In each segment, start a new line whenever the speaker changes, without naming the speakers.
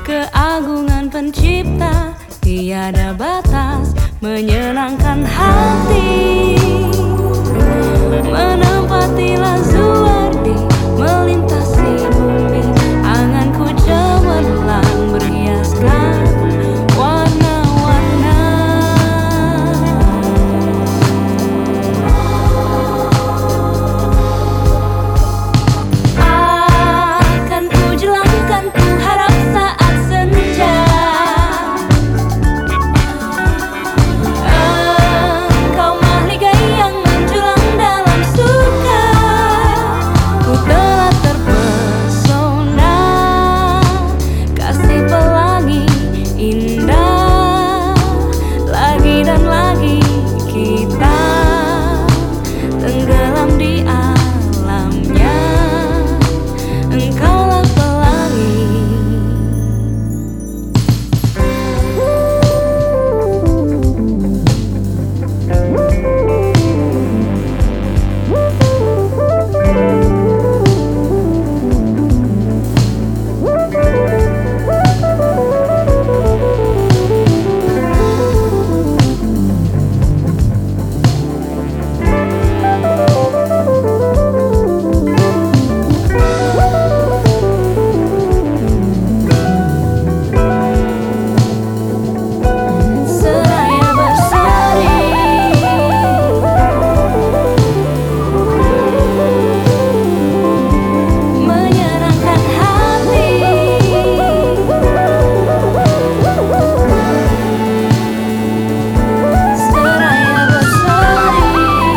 Keagungan pencipta tiada batas, menyenangkan hati. Menempati Lazuardi, melintasi bumi, anganku cemerlang berhiaskan warna-warna. Akan ku jelangkan, ku harap saat senja engkau mahligai yang menjulang dalam suka. Ku telah terpesona, kasih pelangi indah. Lagi dan lagi kita tenggelam di alamnya. Engkaulah pelangi. Seraya berseri, menyenangkan hati. Seraya berseri,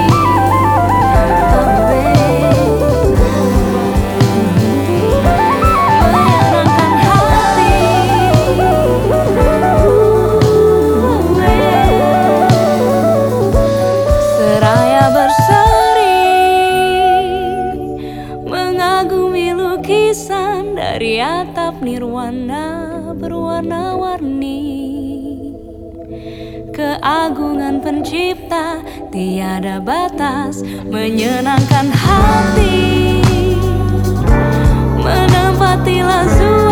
menyenangkan hati. Seraya berseri, mengagumi lukisan dari atap nirwana berwarna-warni. Keagungan pencipta tiada batas, menyenangkan hati. Menempati Lazuardi,